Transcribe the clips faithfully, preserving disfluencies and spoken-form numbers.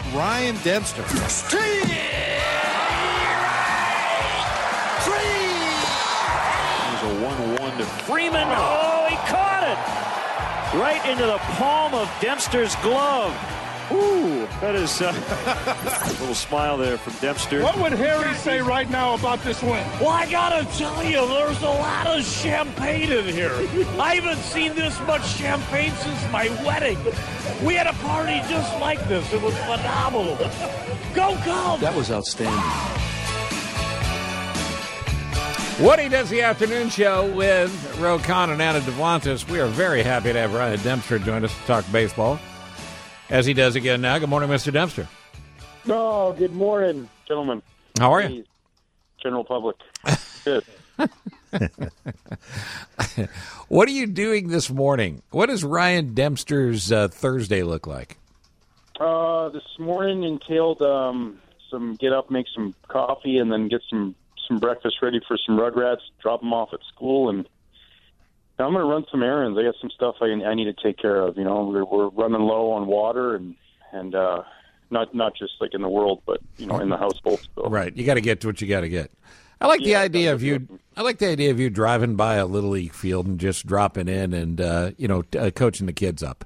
Ryan Dempster. Three! There's a one one to Freeman. Oh, he caught it! Right into the palm of Dempster's glove. Ooh, that is uh, a little smile there from Dempster. What would Harry say right now about this win? Well, I gotta tell you, there's a lot of champagne in here. I haven't seen this much champagne since my wedding. We had a party just like this. It was phenomenal. Go Cubs! That was outstanding. Woody does the afternoon show with Ro Khan and Anna Devontis. We are very happy to have Ryan Dempster join us to talk baseball, as he does again now. Good morning, Mister Dempster. Oh, good morning, gentlemen. How are you? General public. Good. What are you doing this morning? What does Ryan Dempster's uh, Thursday look like? Uh, this morning entailed um, some get up, make some coffee, and then get some, some breakfast ready for some Rugrats, drop them off at school, and I'm going to run some errands. I got some stuff I, I need to take care of. You know, we're, we're running low on water, and and uh, not not just like in the world, but you know, in the household. So. Right, you got to get to what you got to get. I like the Yeah, idea of you. good. I like the idea of you driving by a little league field and just dropping in and uh, you know uh, coaching the kids up.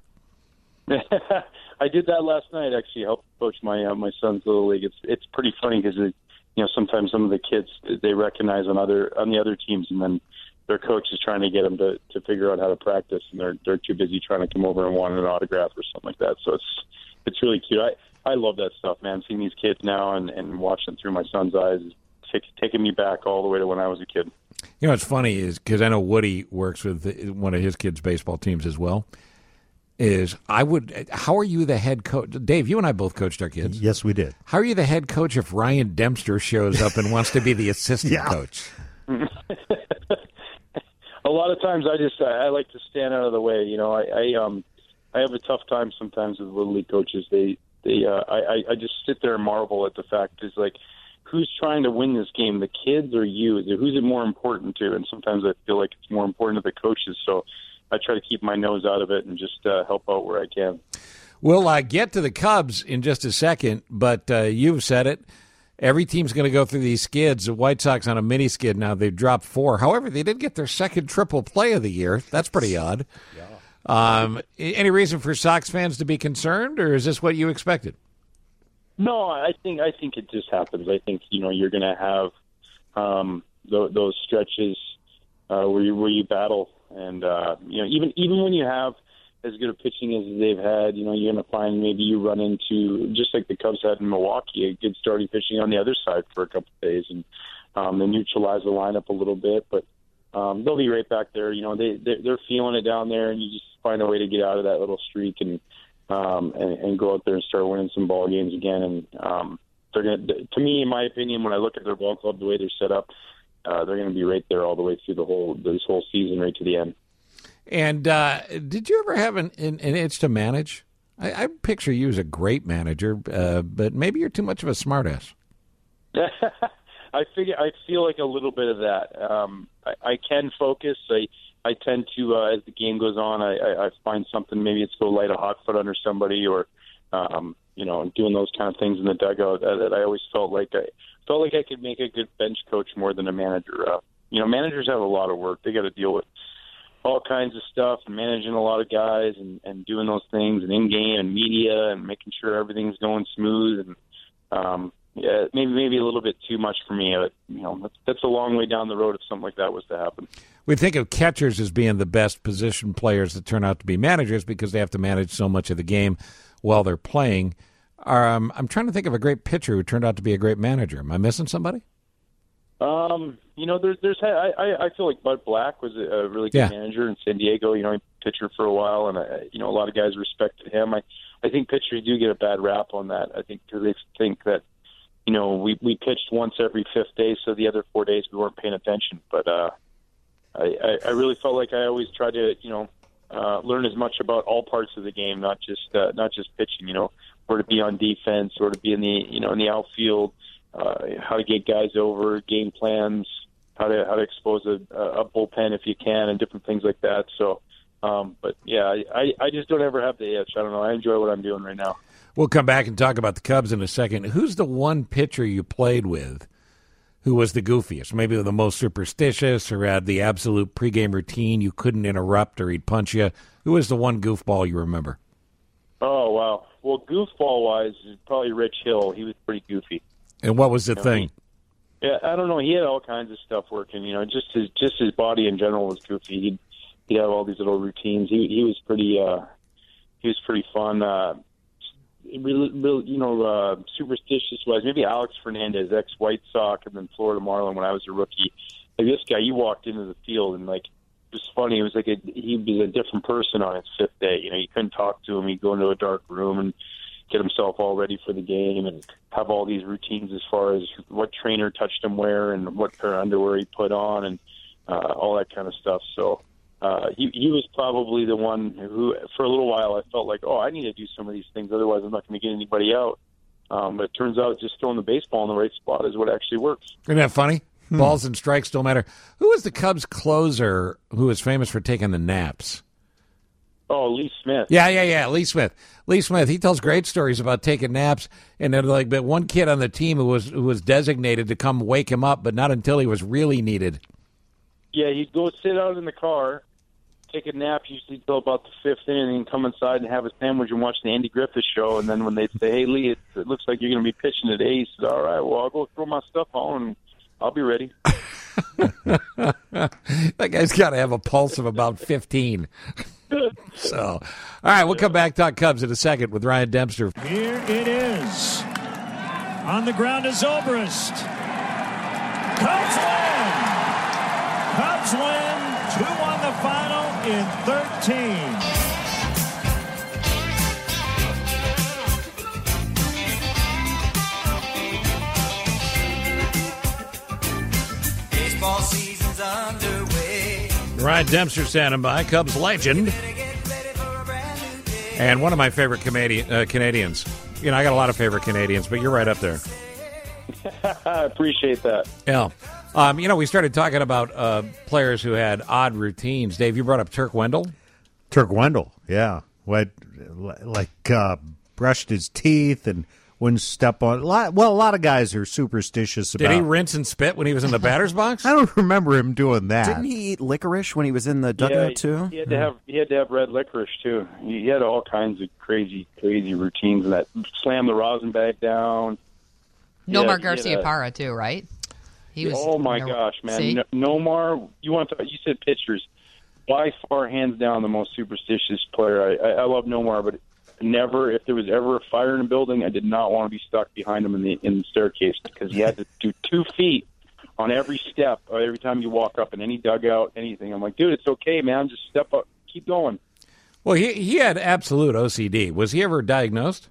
I did that last night. Actually, helped coach my uh, my son's little league. It's it's pretty funny because you know sometimes some of the kids they recognize on other on the other teams, and then their coach is trying to get them to, to figure out how to practice, and they're they're too busy trying to come over and want an autograph or something like that. So it's it's really cute. I, I love that stuff, man. Seeing these kids now and, and watching through my son's eyes, take, taking me back all the way to when I was a kid. You know what's funny is because I know Woody works with one of his kids' baseball teams as well. Is I would. How are you the head coach, Dave? You and I both coached our kids. Yes, we did. How are you the head coach if Ryan Dempster shows up and wants to be the assistant Yeah. coach? A lot of times, I just I, I like to stand out of the way. You know, I, I um I have a tough time sometimes with little league coaches. They they uh, I I just sit there and marvel at the fact is like, who's trying to win this game, the kids or you? Who's it more important to? And sometimes I feel like it's more important to the coaches. So I try to keep my nose out of it and just uh, help out where I can. We'll uh, get to the Cubs in just a second, but uh, you've said it. Every team's going to go through these skids. The White Sox on a mini skid now. They've dropped four. However, they did get their second triple play of the year. That's pretty odd. Yeah. Um, any reason for Sox fans to be concerned, or is this what you expected? No, I think I think it just happens. I think you know you're going to have um, th- those stretches uh, where you where you battle, and uh, you know even even when you have as good a pitching as they've had, you know, you're going to find maybe you run into, just like the Cubs had in Milwaukee, a good starting pitching on the other side for a couple of days, and um, they neutralize the lineup a little bit, but um, they'll be right back there. You know, they, they're, they're feeling it down there, and you just find a way to get out of that little streak and um, and, and go out there and start winning some ball games again. And um, they're going to, to me, in my opinion, when I look at their ball club, the way they're set up, uh, they're going to be right there all the way through the whole this whole season, right to the end. And uh, did you ever have an, an, an itch to manage? I, I picture you as a great manager, uh, but maybe you're too much of a smartass. I figure I feel like a little bit of that. Um, I, I can focus. I I tend to, uh, as the game goes on, I, I, I find something. Maybe it's go light a hot foot under somebody, or um, you know, doing those kind of things in the dugout. That, that I always felt like I felt like I could make a good bench coach more than a manager. Uh, you know, managers have a lot of work. They got to deal with all kinds of stuff and managing a lot of guys and, and doing those things and in-game and media and making sure everything's going smooth. And um, yeah, maybe maybe a little bit too much for me. Uh, you know, that's, that's a long way down the road if something like that was to happen. We think of catchers as being the best position players that turn out to be managers because they have to manage so much of the game while they're playing. Um, I'm trying to think of a great pitcher who turned out to be a great manager. Am I missing somebody? Um, you know, there's, there's, I, I, I feel like Bud Black was a really good Yeah. manager in San Diego. You know, he pitcher for a while, and I, you know, a lot of guys respected him. I, I think pitchers do get a bad rap on that. I think because they think that, you know, we we pitched once every fifth day, so the other four days we weren't paying attention. But uh, I, I, I really felt like I always tried to, you know, uh, learn as much about all parts of the game, not just uh, not just pitching. You know, or to be on defense, or to be in the, you know, in the outfield. Uh, how to get guys over, game plans, how to how to expose a, a bullpen if you can, and different things like that. So Um, but yeah, I, I, I just don't ever have the itch. I don't know. I enjoy what I'm doing right now. We'll come back and talk about the Cubs in a second. Who's the one pitcher you played with who was the goofiest? Maybe the most superstitious or had the absolute pregame routine you couldn't interrupt or he'd punch you? Who was the one goofball you remember? Oh, wow. Well, goofball-wise, probably Rich Hill. He was pretty goofy. And what was the You know, thing? he- yeah, I don't know. He had all kinds of stuff working. You know, just his just his body in general was goofy. He'd he'd have all these little routines. He he was pretty uh, he was pretty fun. Uh, Real, real, you know, uh, superstitious-wise, maybe Alex Fernandez, ex-White Sox, and then Florida Marlin when I was a rookie. Like this guy, you walked into the field and like it was funny. It was like a, he was a different person on his fifth day. You know, you couldn't talk to him. He'd go into a dark room and get himself all ready for the game and have all these routines as far as what trainer touched him where and what pair of underwear he put on and uh, all that kind of stuff. So. Uh, he, he was probably the one who, for a little while, I felt like, oh, I need to do some of these things, otherwise I'm not going to get anybody out. Um, but it turns out just throwing the baseball in the right spot is what actually works. Isn't that funny? Hmm. Balls and strikes don't matter. Who was the Cubs closer who was famous for taking the naps? Oh, Lee Smith. Yeah, yeah, yeah, Lee Smith. Lee Smith. He tells great stories about taking naps, and then like, but one kid on the team who was who was designated to come wake him up, but not until he was really needed. Yeah, he'd go sit out in the car, take a nap usually till about the fifth inning, and come inside and have a sandwich and watch the Andy Griffith show. And then when they'd say, "Hey Lee, it, it looks like you're going to be pitching today," he said, "All right, well I'll go throw my stuff on and I'll be ready." That guy's got to have a pulse of about fifteen. So, all right, we'll come back talk Cubs in a second with Ryan Dempster. Here it is. On the ground is Zobrist. Cubs win. Cubs win. Two on the final in thirteen. Baseball season's underway. Ryan Dempster standing by, Cubs legend, and one of my favorite Canadian, uh, Canadians. You know, I got a lot of favorite Canadians, but you're right up there. I appreciate that. Yeah. Um, you know, we started talking about uh, players who had odd routines. Dave, you brought up Turk Wendell. Turk Wendell, yeah. What, like uh, brushed his teeth and wouldn't step on. A lot, well, a lot of guys are superstitious about. Did he rinse and spit when he was in the batter's box? I don't remember him doing that. Didn't he eat licorice when he was in the dugout yeah, he, too? He had to have he had to have red licorice too. He, he had all kinds of crazy, crazy routines. And that slam the rosin bag down. Nomar Yeah, Garcia yeah. Parra too, right? He was. Oh my no, gosh, man! see? No, Nomar, you want to? You said pitchers. By far, hands down, the most superstitious player. I, I, I love Nomar, but never, if there was ever a fire in a building, I did not want to be stuck behind him in the in the staircase because he had to do two feet on every step, or every time you walk up in any dugout, anything. I'm like, dude, it's okay, man. Just step up, keep going. Well, he he had absolute O C D. Was he ever diagnosed?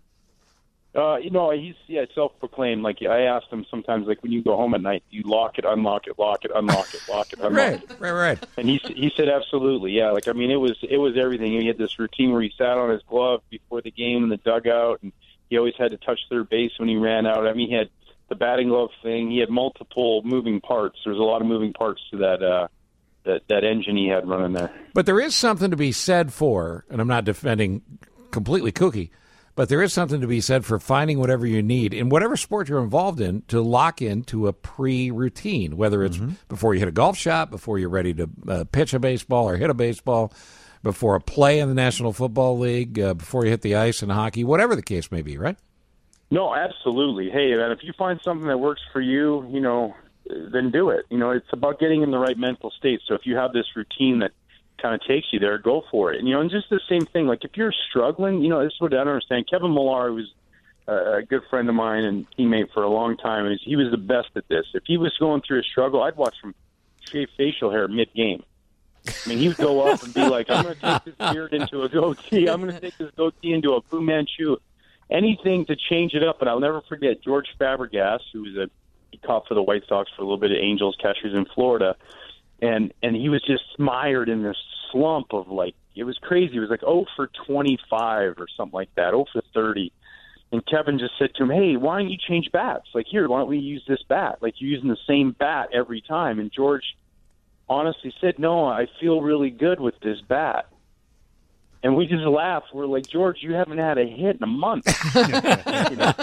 Uh, you know, he's yeah self-proclaimed. Like I asked him sometimes, like when you go home at night, you lock it, unlock it, lock it, unlock it, lock it, unlock Right, it. right, right. And he he said absolutely, yeah. Like I mean, it was it was everything. He had this routine where he sat on his glove before the game in the dugout, and he always had to touch third base when he ran out. I mean, he had the batting glove thing. He had multiple moving parts. There's a lot of moving parts to that uh, that that engine he had running there. But there is something to be said for, and I'm not defending completely Kooky, but there is something to be said for finding whatever you need in whatever sport you're involved in to lock into a pre-routine, whether it's mm-hmm. before you hit a golf shot, before you're ready to uh, pitch a baseball or hit a baseball, before a play in the National Football League, uh, before you hit the ice in hockey, whatever the case may be, right? No, absolutely. Hey, man, if you find something that works for you, you know, then do it. You know, it's about getting in the right mental state. So if you have this routine that kind of takes you there, go for it. And, you know, and just the same thing, like if you're struggling, you know, this is what I don't understand. Kevin Millar was a good friend of mine and teammate for a long time, and he was the best at this. If he was going through a struggle, I'd watch him shave facial hair mid-game. I mean, he would go up and be like, I'm going to take this beard into a goatee. I'm going to take this goatee into a Fu Manchu. Anything to change it up. And I'll never forget George Fabregas, who was a he caught for the White Sox for a little bit of Angels catchers in Florida. And and he was just mired in this slump of, like, it was crazy. It was like oh for twenty-five or something like that, oh for thirty. And Kevin just said to him, hey, why don't you change bats? Like, here, why don't we use this bat? Like, you're using the same bat every time. And George honestly said, no, I feel really good with this bat. And we just laughed. We're like, George, you haven't had a hit in a month. You know?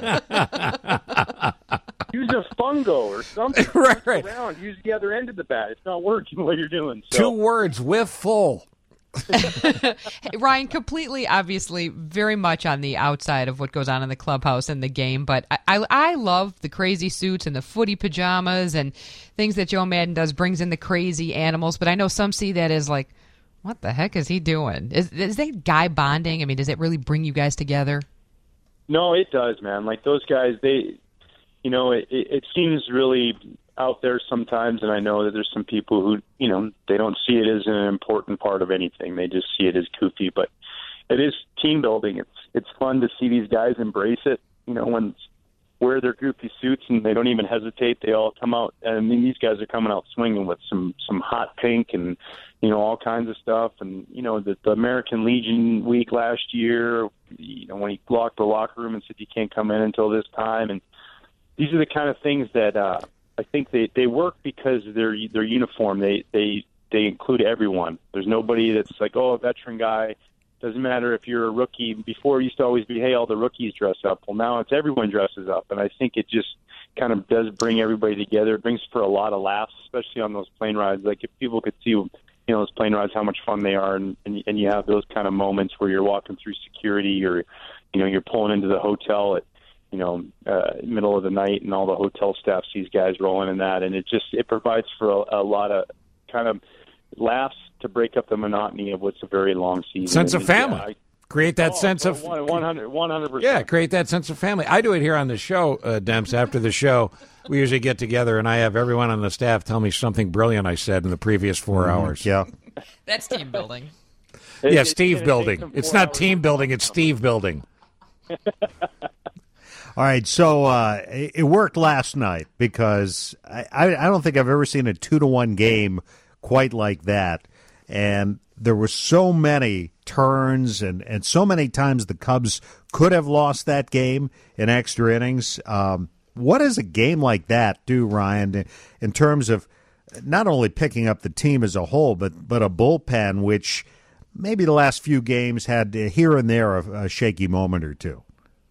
Use a fungo or something. Right, right. Around. Use the other end of the bat. It's not working what you're doing. So. Two words, whiff full. Hey, Ryan, completely, obviously, very much on the outside of what goes on in the clubhouse and the game, but I, I, I love the crazy suits and the footy pajamas and things that Joe Madden does, brings in the crazy animals, but I know some see that as like, what the heck is he doing? Is, is that guy bonding? I mean, does it really bring you guys together? No, it does, man. Like those guys, they, you know, it, it seems really out there sometimes, and I know that there's some people who, you know, they don't see it as an important part of anything. They just see it as goofy, but it is team building. It's it's fun to see these guys embrace it, you know, when wear their goofy suits and they don't even hesitate. They all come out. I mean, these guys are coming out swinging with some, some hot pink and, you know, all kinds of stuff. And, you know, the, the American Legion week last year, you know, when he locked the locker room and said, you can't come in until this time. And these are the kind of things that, uh, I think they, they work because they're they're uniform. They they they include everyone. There's nobody that's like, oh, a veteran guy. Doesn't matter if you're a rookie. Before it used to always be, hey, all the rookies dress up. Well, now it's everyone dresses up, and I think it just kind of does bring everybody together. It brings for a lot of laughs, especially on those plane rides. Like if people could see, you know, those plane rides, how much fun they are, and and, and you have those kind of moments where you're walking through security, or you know, you're pulling into the hotel at you know, uh, middle of the night, and all the hotel staff sees guys rolling in that, and it just it provides for a, a lot of kind of laughs to break up the monotony of what's a very long season. Sense of and, family. Yeah, I, create that oh, sense of one hundred percent. Yeah, create that sense of family. I do it here on the show, uh, Demps. After the show, we usually get together, and I have everyone on the staff tell me something brilliant I said in the previous four mm, hours. Yeah, that's team building. It, yeah, Steve building. It's not team building; it's Steve building. All right, so uh, it worked last night because I, I don't think I've ever seen a two to one game quite like that, and there were so many turns and, and so many times the Cubs could have lost that game in extra innings. Um, what does a game like that do, Ryan, in terms of not only picking up the team as a whole, but but a bullpen which maybe the last few games had here and there a, a shaky moment or two?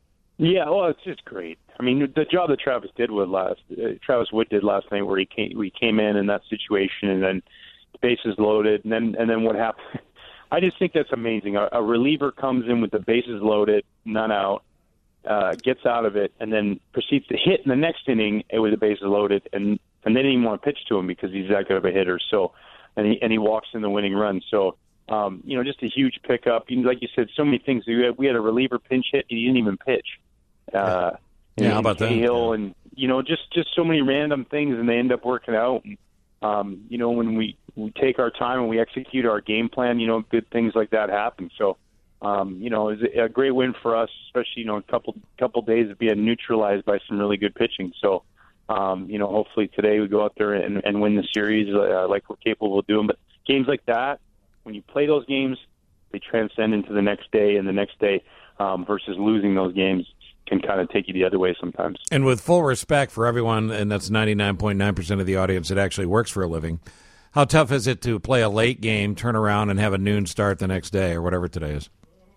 Yeah, well, it's just great. I mean, the job that Travis did with last uh, Travis Wood did last night, where he came, we came in in that situation, and then bases loaded, and then and then what happened? I just think that's amazing. A, a reliever comes in with the bases loaded, none out, uh, gets out of it, and then proceeds to hit in the next inning with the bases loaded, and and they didn't even want to pitch to him because he's that good of a hitter. So, and he and he walks in the winning run. So. Um, you know, just a huge pickup. Like you said, so many things. We had, we had a reliever pinch hit. He didn't even pitch. Uh, yeah, and, how about that? Cahill, yeah. And, you know, just, just so many random things, and they end up working out. And, um, you know, when we, we take our time and we execute our game plan, you know, good things like that happen. So, um, you know, it's a great win for us, especially, you know, a couple couple days of being neutralized by some really good pitching. So, um, you know, hopefully today we go out there and, and win the series uh, like we're capable of doing. But games like that, when you play those games, they transcend into the next day and the next day um, versus losing those games can kind of take you the other way sometimes. And with full respect for everyone, and that's ninety-nine point nine percent of the audience that actually works for a living, how tough is it to play a late game, turn around, and have a noon start the next day or whatever today is?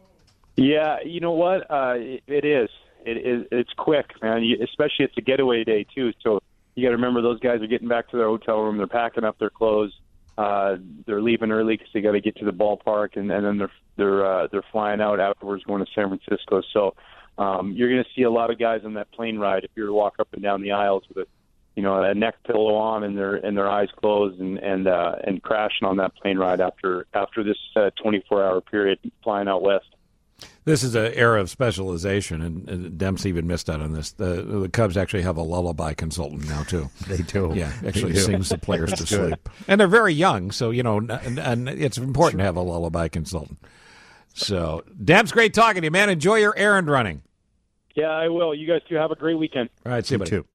Yeah, you know what? Uh, it, it is. It is. It's quick, man, you, especially it's a getaway day, too. So you got to remember those guys are getting back to their hotel room. They're packing up their clothes. Uh, they're leaving early because they got to get to the ballpark, and, and then they're they're uh, they're flying out afterwards, going to San Francisco. So um, you're going to see a lot of guys on that plane ride if you were to walk up and down the aisles with a you know a neck pillow on and their and their eyes closed and and uh, and crashing on that plane ride after after this uh, twenty-four hour period flying out west. This is an era of specialization, and, and Demps even missed out on this. The, the Cubs actually have a lullaby consultant now, too. They do. Yeah, actually do. sings the players to sleep. And they're very young, so, you know, and, and it's important to have a lullaby consultant. So, Demps, great talking to you, man. Enjoy your errand running. Yeah, I will. You guys too. Have a great weekend. All right, see you, buddy. Too.